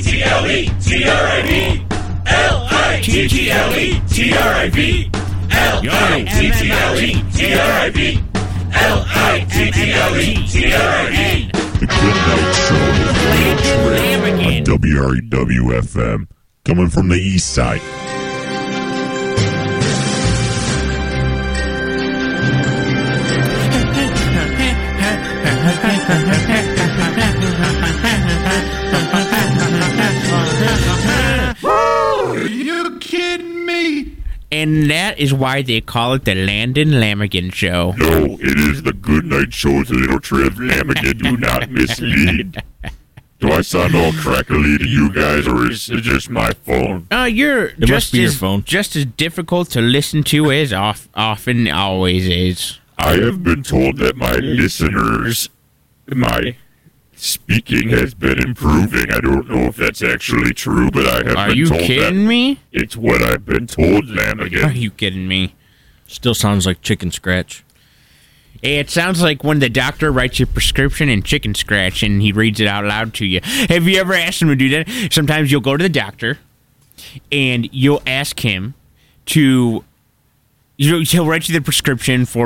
The Good Night Show on WREW-FM, coming from the east side. Are you kidding me? And that is why they call it the Landon Lamigan Show. No, it is the Good Night Show with little Trev Lamigan. Do not mislead. Do I sound all crackly to you guys, or is it just my phone? It must be your phone. Just as difficult to listen to as often always is. I have been told that my listeners, my speaking has been improving. I don't know if that's actually true, but I have been told that. Are you kidding me? It's what I've been told, Lamigan. Are you kidding me? Still sounds like chicken scratch. It sounds like when the doctor writes your prescription in chicken scratch and he reads it out loud to you. Have you ever asked him to do that? Sometimes you'll go to the doctor and you'll ask him to... He'll write you the prescription for,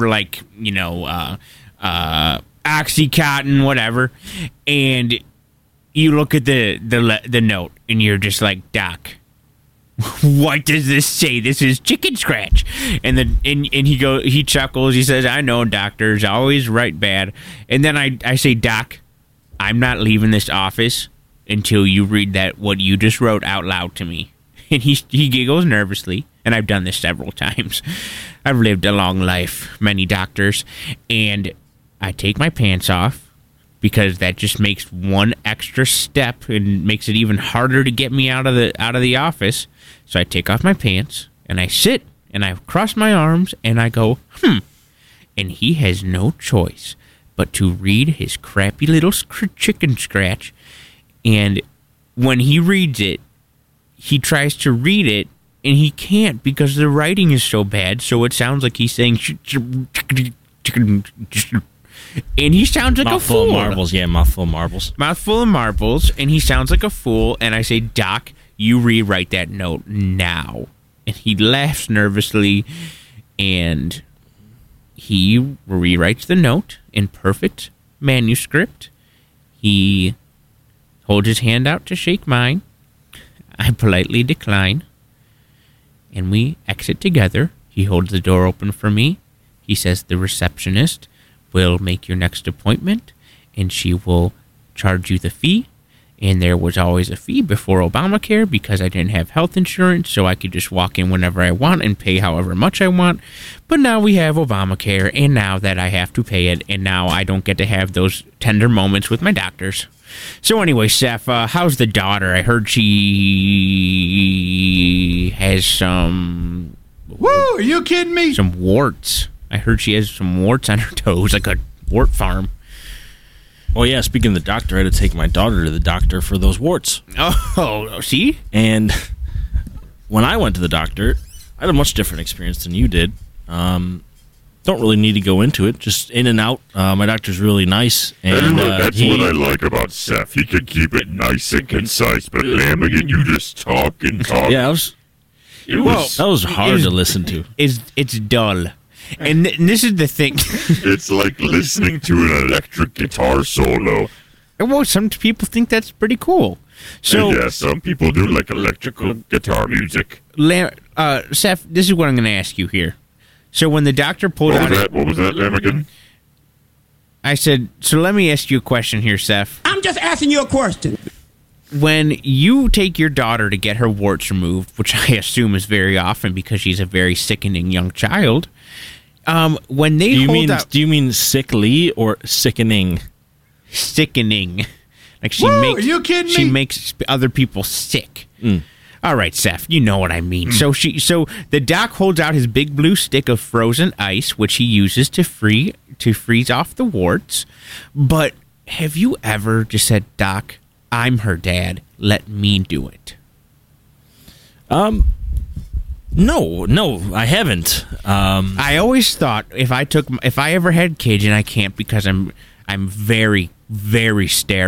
Oxycontin, whatever, and you look at the note and you're just like, Doc, what does this say? This is chicken scratch. And then he chuckles, he says, I know doctors always write bad. And then I say, Doc, I'm not leaving this office until you read what you just wrote out loud to me. And he giggles nervously, and I've done this several times. I've lived a long life, many doctors, and I take my pants off because that just makes one extra step and makes it even harder to get me out of the office. So I take off my pants and I sit and I cross my arms and I go, and he has no choice but to read his crappy little chicken scratch. And when he reads it, he tries to read it and he can't because the writing is so bad. So it sounds like he's saying and he sounds like a fool. Mouthful of marbles, yeah, mouthful of marbles. Mouthful of marbles, and he sounds like a fool, and I say, Doc, you rewrite that note now. And he laughs nervously, and he rewrites the note in perfect manuscript. He holds his hand out to shake mine. I politely decline, and we exit together. He holds the door open for me. He says the receptionist will make your next appointment, and she will charge you the fee. And there was always a fee before Obamacare because I didn't have health insurance, so I could just walk in whenever I want and pay however much I want. But now we have Obamacare, and now that I have to pay it, and now I don't get to have those tender moments with my doctors. So anyway, Seth, how's the daughter? I heard she has some... Whoa, are you kidding me? Some warts. I heard she has some warts on her toes, like a wart farm. Well, yeah, speaking of the doctor, I had to take my daughter to the doctor for those warts. Oh, see? And when I went to the doctor, I had a much different experience than you did. Don't really need to go into it, just in and out. My doctor's really nice. And that's what I like about Seth. He can keep it nice and concise, but Lamigan, you just talk and talk. Yeah, that was hard to listen to. It's dull. And this is the thing. It's like listening to an electric guitar solo. Well, some people think that's pretty cool. So yeah, some people do like electrical guitar music. Seth, this is what I'm going to ask you here. So when the doctor pulled out... What was that, Lamigan? I said, so let me ask you a question here, Seth. I'm just asking you a question. When you take your daughter to get her warts removed, which I assume is very often because she's a very sickening young child... when they do you mean sickly or sickening? Sickening. Like are you kidding me? She makes other people sick. All right, Seth, you know what I mean. So the doc holds out his big blue stick of frozen ice, which he uses to freeze off the warts. But have you ever just said, Doc, I'm her dad, let me do it? No, I haven't. I always thought if I ever had kids, and I can't because I'm very, very sterile,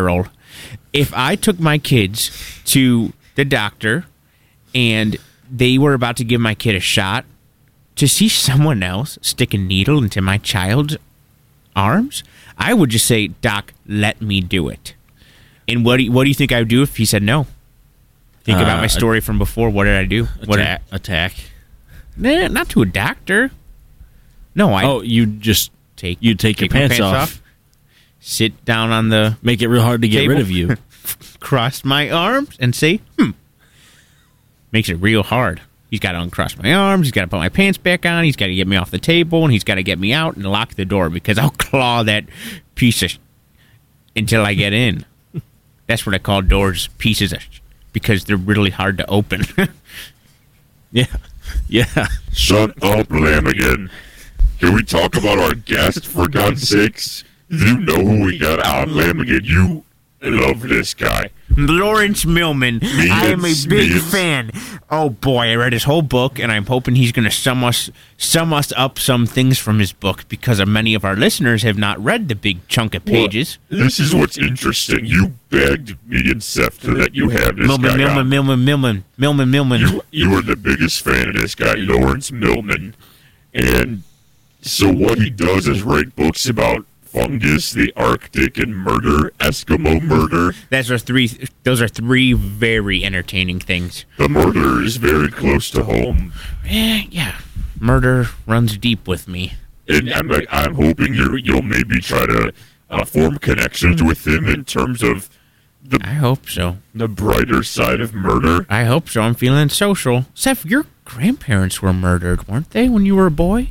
If I took my kids to the doctor and they were about to give my kid a shot, to see someone else stick a needle into my child's arms, I would just say, Doc, let me do it. And what do you think I would do if he said no? Think about my story from before. What did I do? Attack. Nah, not to a doctor. No, you just take your pants off. Sit down on the Make it real hard to get table, rid of you. cross my arms and say, Makes it real hard. He's got to uncross my arms. He's got to put my pants back on. He's got to get me off the table, and he's got to get me out and lock the door because I'll claw that piece of until I get in. That's what I call doors, pieces of because they're really hard to open. Yeah. Shut up, Lamigan. Can we talk about our guest, for God's sakes? You know who we got on, Lamigan. You love this guy. Lawrence Millman. I am a big fan. Oh boy, I read his whole book, and I'm hoping he's going to sum us up some things from his book because many of our listeners have not read the big chunk of pages. Well, this is what's interesting. You begged me and Seth to let you have this guy on. Millman. You were the biggest fan of this guy, Lawrence Millman. And so what he does is write books about fungus, the Arctic, and murder, Eskimo murder. Those are three very entertaining things. The murder is very close to home. Yeah. Murder runs deep with me. And I'm hoping you'll maybe try to form connections with him in terms of I hope so. The brighter side of murder. I hope so. I'm feeling social. Seth, your grandparents were murdered, weren't they, when you were a boy?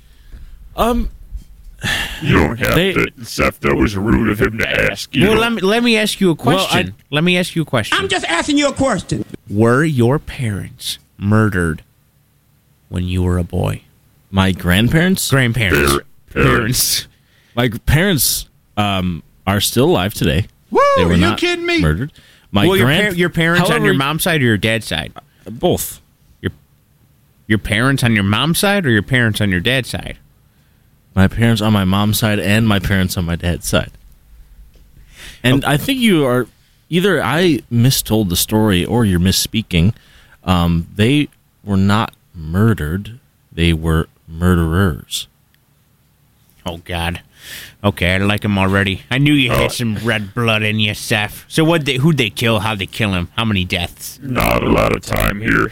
You don't have to. Seth, that was rude of him to ask you. Well, let me ask you a question. Let me ask you a question. I'm just asking you a question. Were your parents murdered when you were a boy? My grandparents? Grandparents. Parents. My parents are still alive today. Woo! They were Are you not kidding me? murdered. Your parents on your mom's side or your dad's side? Both. Your parents on your mom's side or your parents on your dad's side? My parents on my mom's side and my parents on my dad's side. And I think you are either I mistold the story or you're misspeaking. They were not murdered. They were murderers. Oh, God. Okay, I like them already. I knew you had some red blood in you, Seth. So who'd they kill? How'd they kill him? How many deaths? Not a lot of time here.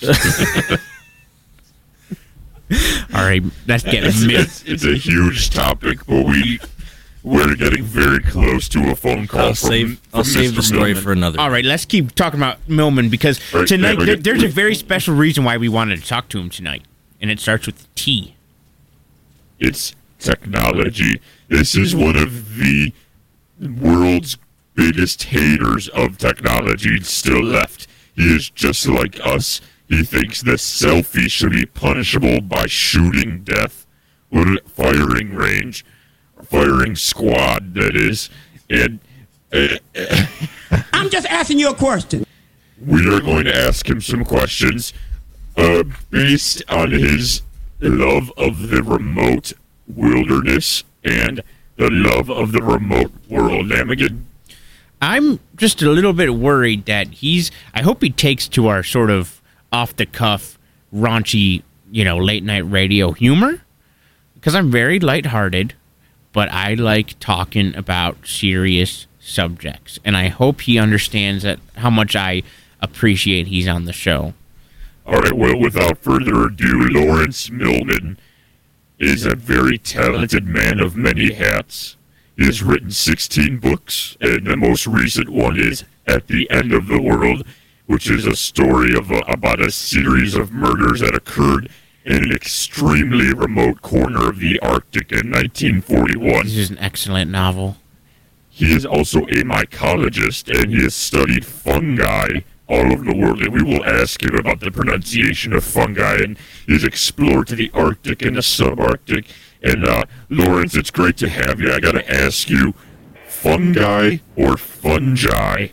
All right, let's get it's a huge topic, but we're getting very close to a phone call. I'll save the story for another. All right, let's keep talking about Millman because tonight there's a very special reason why we wanted to talk to him tonight, and it starts with T. It's technology. This is one of the world's biggest haters of technology still left. He is just like us. He thinks that selfie should be punishable by shooting death, firing range, firing squad, that is. And I'm just asking you a question. We are going to ask him some questions based on his love of the remote wilderness and the love of the remote world. Lamigan. I'm just a little bit worried that I hope he takes to our sort of off-the-cuff, raunchy, late-night radio humor, because I'm very lighthearted, but I like talking about serious subjects, and I hope he understands how much I appreciate he's on the show. All right, well, without further ado, Lawrence Millman is a very talented man of many hats. He has written 16 books, and the most recent one is At the End of the World, which is a story about a series of murders that occurred in an extremely remote corner of the Arctic in 1941. This is an excellent novel. He is also a mycologist, and he has studied fungi all over the world, and we will ask him about the pronunciation of fungi, and he's explored to the Arctic and the subarctic. And, Lawrence, it's great to have you. I gotta ask you, fungi or fungi?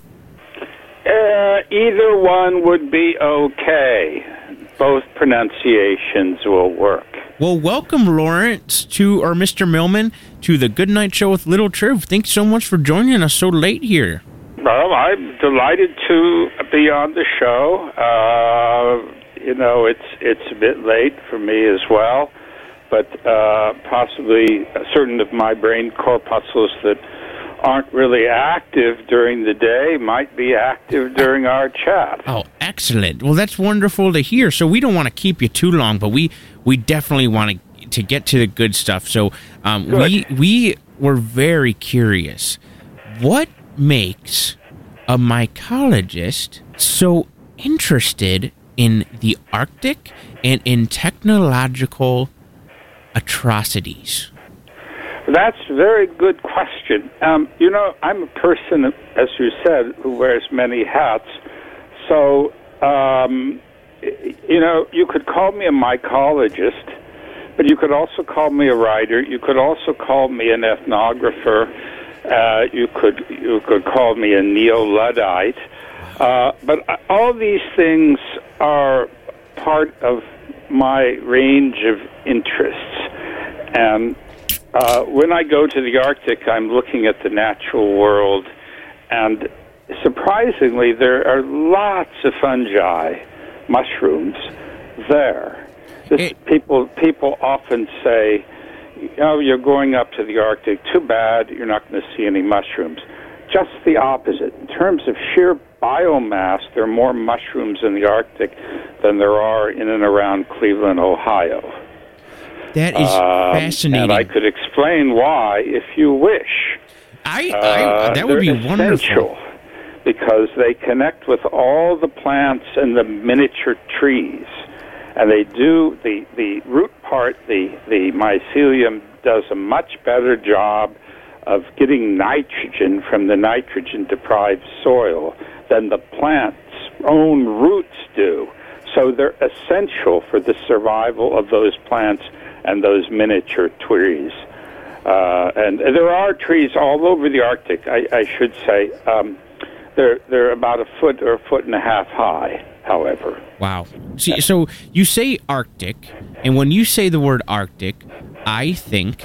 Either one would be okay. Both pronunciations will work. Well, welcome, Lawrence, Mr. Millman, to the Good Night Show with Little Triv. Thanks so much for joining us so late here. Well, I'm delighted to be on the show. It's a bit late for me as well, but possibly certain of my brain corpuscles that aren't really active during the day might be active during our chat. Oh, excellent. Well, that's wonderful to hear. So we don't want to keep you too long, but we definitely want to get to the good stuff. So we were very curious. What makes a mycologist so interested in the Arctic and in technological atrocities? That's a very good question. I'm a person, as you said, who wears many hats. So, you could call me a mycologist, but you could also call me a writer. You could also call me an ethnographer. You could call me a neo-Luddite. But all these things are part of my range of interests. And when I go to the Arctic, I'm looking at the natural world, and surprisingly, there are lots of fungi, mushrooms, there. People often say, you're going up to the Arctic, too bad, you're not going to see any mushrooms. Just the opposite. In terms of sheer biomass, there are more mushrooms in the Arctic than there are in and around Cleveland, Ohio. That is fascinating. And I could explain why if you wish. That would be wonderful. Because they connect with all the plants and the miniature trees. And they do, the root part, the mycelium, does a much better job of getting nitrogen from the nitrogen-deprived soil than the plant's own roots do. So they're essential for the survival of those plants and those miniature trees. And there are trees all over the Arctic, I should say. They're about a foot or a foot and a half high, however. Wow. See, so you say Arctic, and when you say the word Arctic, I think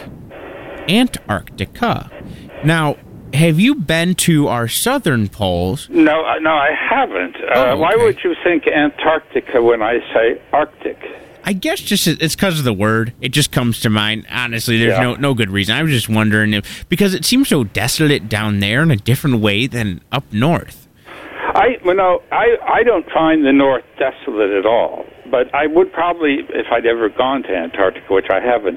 Antarctica. Now, have you been to our southern poles? No, I haven't. Okay. Why would you think Antarctica when I say Arctic? I guess just it's because of the word. It just comes to mind. Honestly, there's no good reason. I was just wondering because it seems so desolate down there in a different way than up north. I don't find the north desolate at all. But I would probably, if I'd ever gone to Antarctica, which I haven't,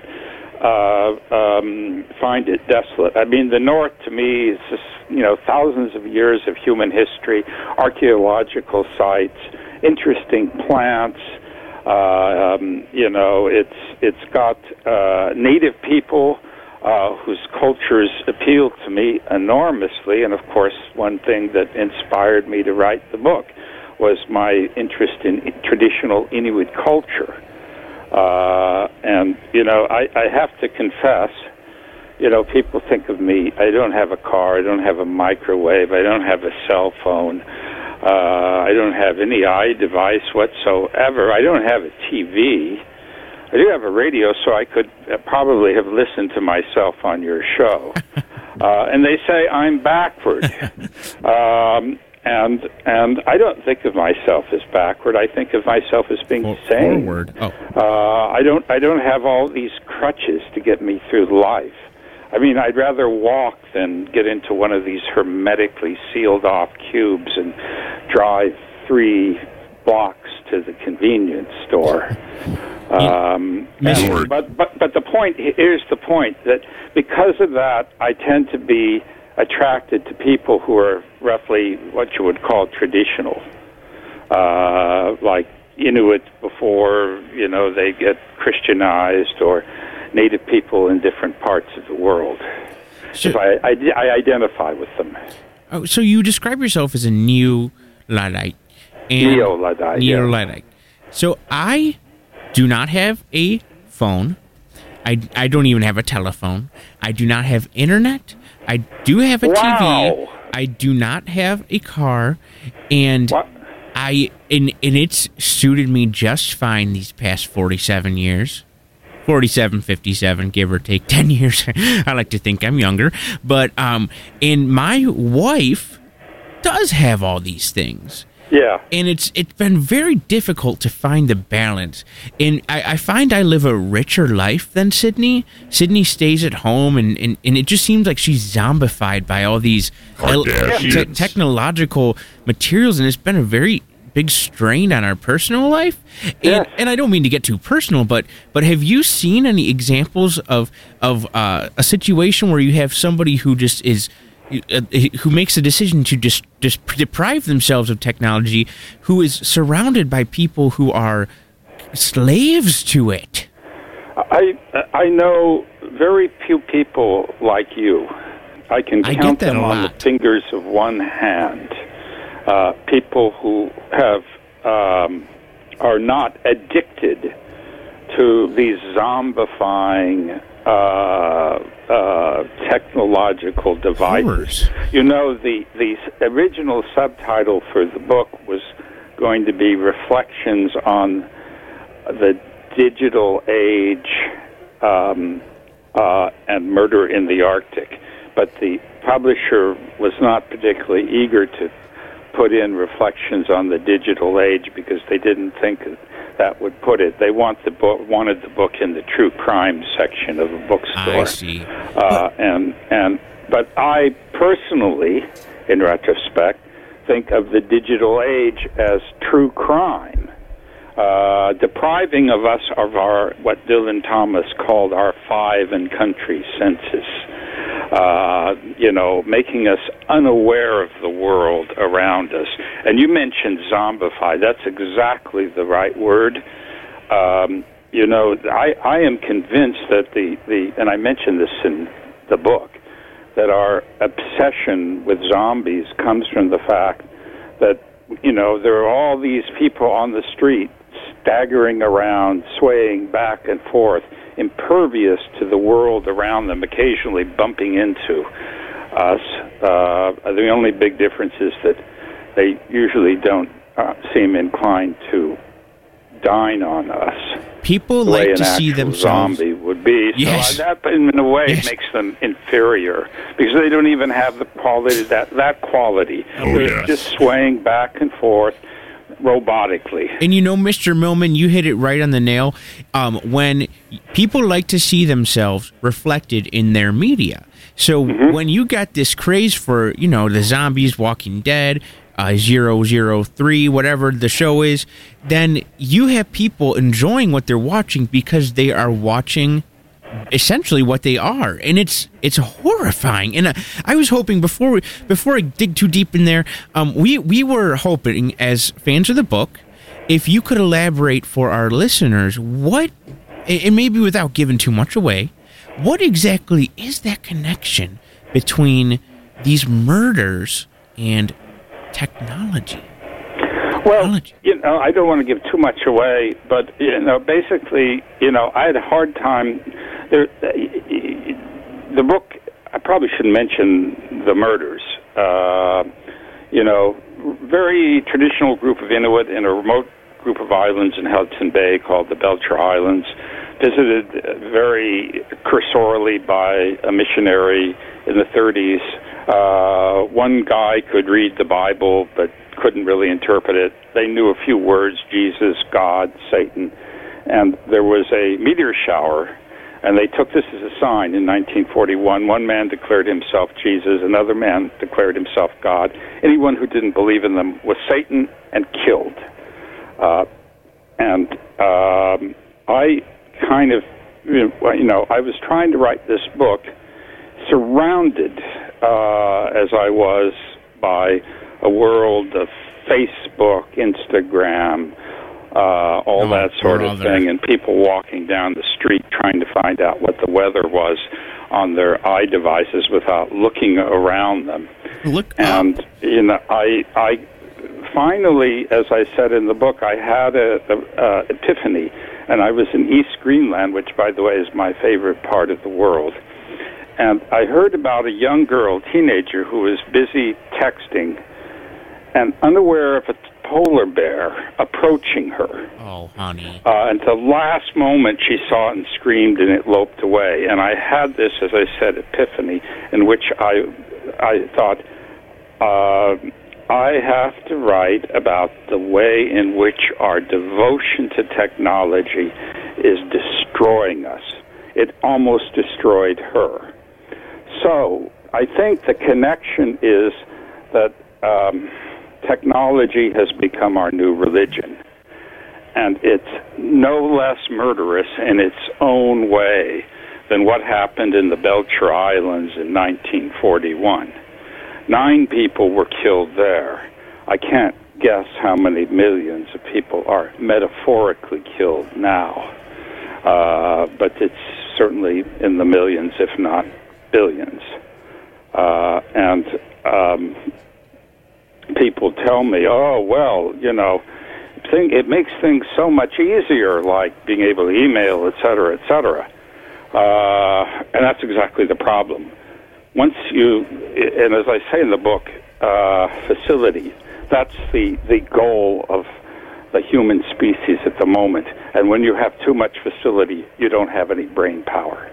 find it desolate. I mean, the north to me is just thousands of years of human history, archaeological sites, interesting plants. It's got native people whose cultures appeal to me enormously, and of course, one thing that inspired me to write the book was my interest in traditional Inuit culture. I have to confess, people think of me, I don't have a car, I don't have a microwave, I don't have a cell phone. I don't have any device whatsoever. I don't have a TV. I do have a radio, so I could probably have listened to myself on your show. And they say I'm backward. And I don't think of myself as backward. I think of myself as being sane. Forward. Oh. I don't have all these crutches to get me through life. I mean, I'd rather walk than get into one of these hermetically sealed-off cubes and drive 3 blocks to the convenience store. But the point, here's the point, that because of that, I tend to be attracted to people who are roughly what you would call traditional, like Inuit before, they get Christianized, or native people in different parts of the world. So I identify with them. Oh, so you describe yourself as a Neo-Luddite. Neo-Luddite, Neo-Luddite. So I do not have a phone. I don't even have a telephone. I do not have internet. I do have a TV. I do not have a car. And what? and it's suited me just fine these past 47 years. 47, 57, give or take 10 years. I like to think I'm younger. But, and my wife does have all these things. Yeah. And it's been very difficult to find the balance. And I find I live a richer life than Sydney. Sydney stays at home, and it just seems like she's zombified by all these technological materials, and it's been a very big strain on our personal life. And I don't mean to get too personal, but have you seen any examples of a situation where you have somebody who just is who makes a decision to just deprive themselves of technology, who is surrounded by people who are slaves to it? I know very few people like you. I can count them on the fingers of one hand. People who have are not addicted to these zombifying technological devices. You know, the original subtitle for the book was going to be Reflections on the Digital Age and Murder in the Arctic. But the publisher was not particularly eager to put in Reflections on the Digital Age because they didn't think that would put it. They wanted the book in the true crime section of a bookstore. I see. But I personally, in retrospect, think of the digital age as true crime, depriving of us of our what Dylan Thomas called our 5 and country senses. Making us unaware of the world around us. And you mentioned zombify. That's exactly the right word. I am convinced that and I mentioned this in the book, that our obsession with zombies comes from the fact that, there are all these people on the street staggering around, swaying back and forth, impervious to the world around them, occasionally bumping into us. The only big difference is that they usually don't seem inclined to dine on us. People like to see themselves. Zombie would be. Yes. So that, in a way, makes them inferior because they don't even have the quality that quality. They're just swaying back and forth robotically. And Mr. Millman, you hit it right on the nail. When people like to see themselves reflected in their media. So when you got this craze for, the zombies, Walking Dead, 003, whatever the show is, then you have people enjoying what they're watching because they are watching essentially what they are, and it's horrifying. And I was hoping before I dig too deep in there, we were hoping as fans of the book, if you could elaborate for our listeners what, and maybe without giving too much away, what exactly is that connection between these murders and technology? Well, I don't want to give too much away, but, basically, I had a hard time. The book, I probably shouldn't mention the murders. Very traditional group of Inuit in a remote group of islands in Hudson Bay called the Belcher Islands, visited very cursorily by a missionary in the 30s. One guy could read the Bible, but couldn't really interpret it. They knew a few words: Jesus, God, Satan. And there was a meteor shower, and they took this as a sign in 1941. One man declared himself Jesus, another man declared himself God. Anyone who didn't believe in them was Satan and killed. I kind of, I was trying to write this book surrounded, as I was, by a world of Facebook, Instagram, all that sort of thing, and people walking down the street trying to find out what the weather was on their iDevices without looking around them. I finally, as I said in the book, I had a epiphany, and I was in East Greenland, which, by the way, is my favorite part of the world. And I heard about a young girl, teenager, who was busy texting and unaware of a polar bear approaching her. Oh, honey. At the last moment, she saw it and screamed, and it loped away. And I had this, as I said, epiphany, in which I thought, I have to write about the way in which our devotion to technology is destroying us. It almost destroyed her. So I think the connection is that technology has become our new religion. And it's no less murderous in its own way than what happened in the Belcher Islands in 1941. 9 people were killed there. I can't guess how many millions of people are metaphorically killed now. But it's certainly in the millions, if not billions. And people tell me, oh, well, you know, it makes things so much easier, like being able to email, et cetera, et cetera. And that's exactly the problem. Once you, and as I say in the book, facility, that's the goal of the human species at the moment. And when you have too much facility, you don't have any brain power.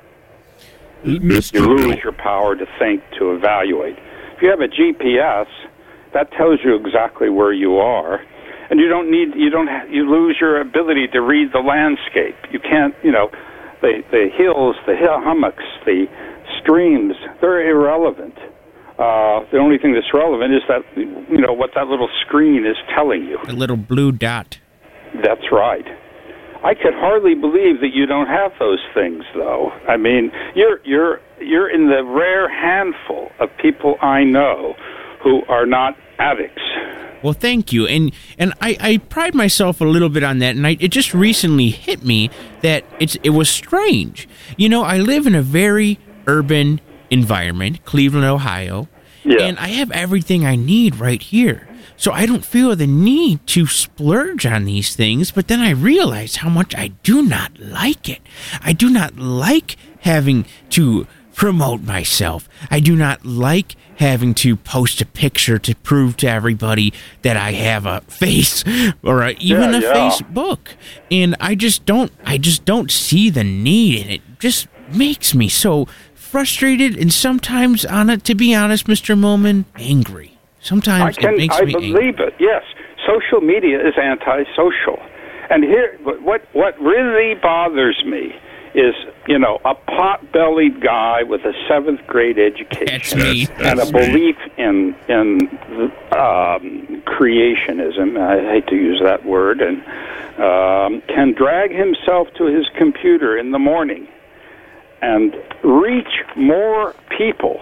Mr. You lose Bill. your power to think, to evaluate. If you have a GPS, that tells you exactly where you are. And you lose your ability to read the landscape. You can't, the hills, the hummocks, the streams, they're irrelevant. The only thing that's relevant is that, what that little screen is telling you. A little blue dot. That's right. I could hardly believe that you don't have those things, though. I mean, you're in the rare handful of people I know who are not addicts. Well, thank you. And I pride myself a little bit on that, and it just recently hit me that it was strange. I live in a very urban environment, Cleveland, Ohio, and I have everything I need right here. So I don't feel the need to splurge on these things, but then I realize how much I do not like it. I do not like having to promote myself. I do not like having to post a picture to prove to everybody that I have a face or even a Facebook. And I just don't see the need, and it just makes me so frustrated and sometimes, to be honest, Mr. Millman, angry. Sometimes it makes me angry. I believe it, yes. Social media is antisocial. And here, what really bothers me is, a pot-bellied guy with a 7th grade education and a belief in creationism, I hate to use that word, and can drag himself to his computer in the morning and reach more people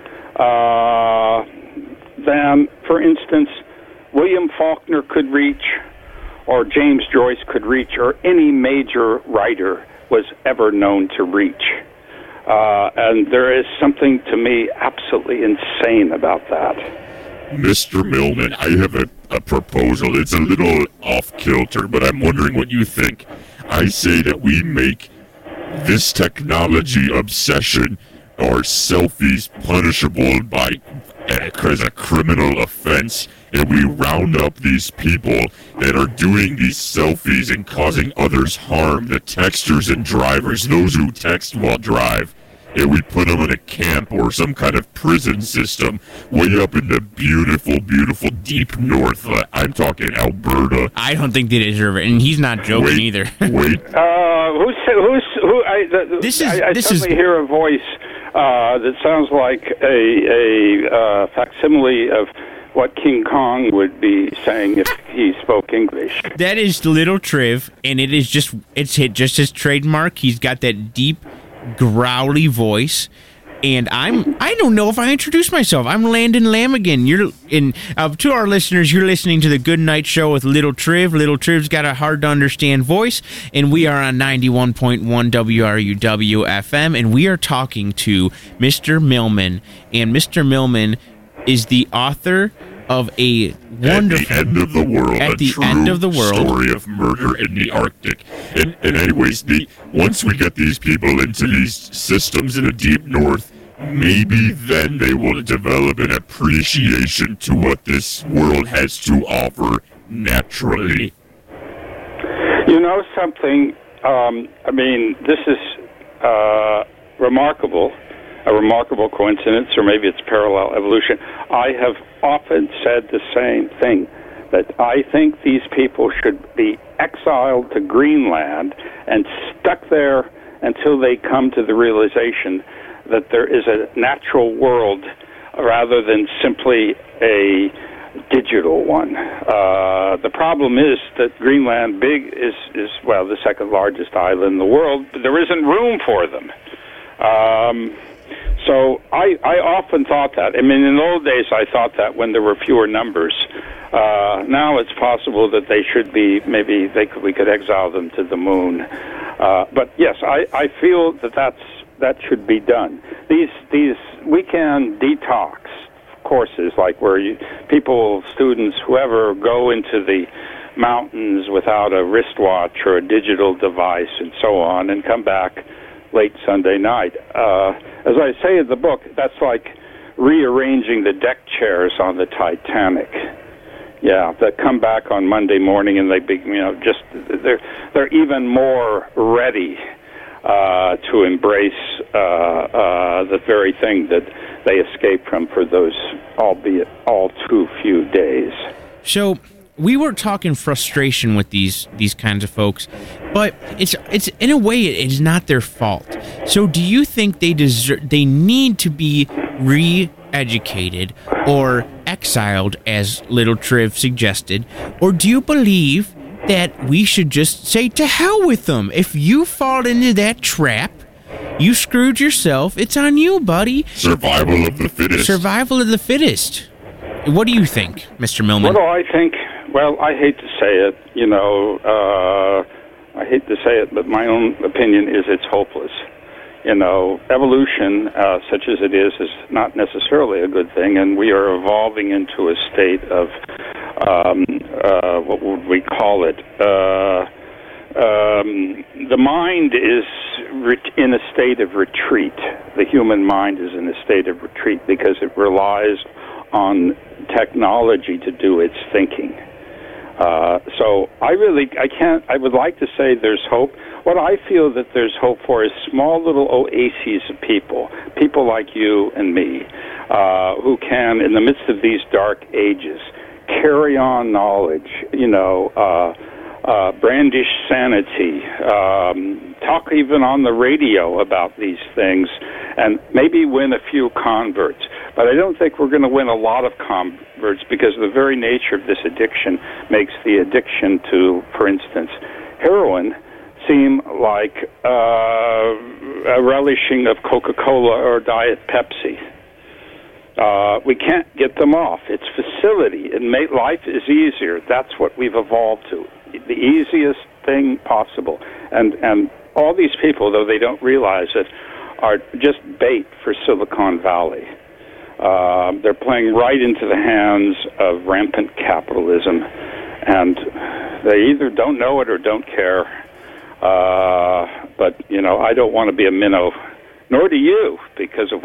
than, for instance, William Faulkner could reach, or James Joyce could reach, or any major writer was ever known to reach. And there is something, to me, absolutely insane about that. Mr. Millman, I have a proposal. It's a little off-kilter, but I'm wondering what you think. I say that we make this technology obsession or selfies punishable as a criminal offense, and we round up these people that are doing these selfies and causing others harm, the texters and drivers, those who text while drive, and we put them in a camp or some kind of prison system way up in the beautiful, beautiful deep north. I'm talking Alberta. I don't think they deserve it, and he's not joking either. I suddenly hear a voice that sounds like a facsimile of what King Kong would be saying if he spoke English. That is Little Triv, and it's hit just his trademark. He's got that deep, growly voice. And I don't know if I introduced myself. I'm Landon Lamigan. To our listeners, you're listening to the Good Night Show with Little Triv. Little Triv's got a hard to understand voice, and we are on 91.1 WRUW FM, and we are talking to Mr. Millman. And Mr. Millman is the author of a wonderful... At the End of the World. At the End of the World. Story of murder in the Arctic. And anyways, once we get these people into these systems in the deep north, maybe then they will develop an appreciation to what this world has to offer naturally. You know something? This is remarkable. a remarkable coincidence, or maybe it's parallel evolution. I have often said the same thing, that I think these people should be exiled to Greenland and stuck there until they come to the realization that there is a natural world rather than simply a digital one. The problem is that Greenland is the second largest island in the world, but there isn't room for them. So I often thought that. I mean, in the old days, I thought that when there were fewer numbers. Now it's possible that they should be, we could exile them to the moon. But yes, I feel that should be done. These weekend detox courses, like where students, whoever, go into the mountains without a wristwatch or a digital device and so on, and come back late Sunday night. As I say in the book, that's like rearranging the deck chairs on the Titanic. Yeah, that come back on Monday morning and they're even more ready to embrace the very thing that they escaped from for those, albeit all too few days. So we were talking frustration with these kinds of folks, but it's in a way it is not their fault. So do you think they need to be re-educated or exiled, as Little Triv suggested, or do you believe that we should just say to hell with them? If you fall into that trap, you screwed yourself. It's on you, buddy. Survival of the fittest. Survival of the fittest. What do you think, Mr. Millman? What do I think? Well, I hate to say it, I hate to say it, but my own opinion is it's hopeless. Evolution, such as it is not necessarily a good thing, and we are evolving into a state of, what would we call it? The mind is in a state of retreat. The human mind is in a state of retreat because it relies on technology to do its thinking. So I would like to say there's hope. What I feel that there's hope for is small little oases of people like you and me, who can, in the midst of these dark ages, carry on knowledge, brandish sanity, talk even on the radio about these things, and maybe win a few converts. But I don't think we're going to win a lot of converts because the very nature of this addiction makes the addiction to, for instance, heroin seem like a relishing of Coca-Cola or Diet Pepsi. We can't get them off. It's facility. And life is easier. That's what we've evolved to. The easiest thing possible. And all these people, though they don't realize it, are just bait for Silicon Valley. They're playing right into the hands of rampant capitalism, and they either don't know it or don't care. But I don't want to be a minnow, nor do you, because of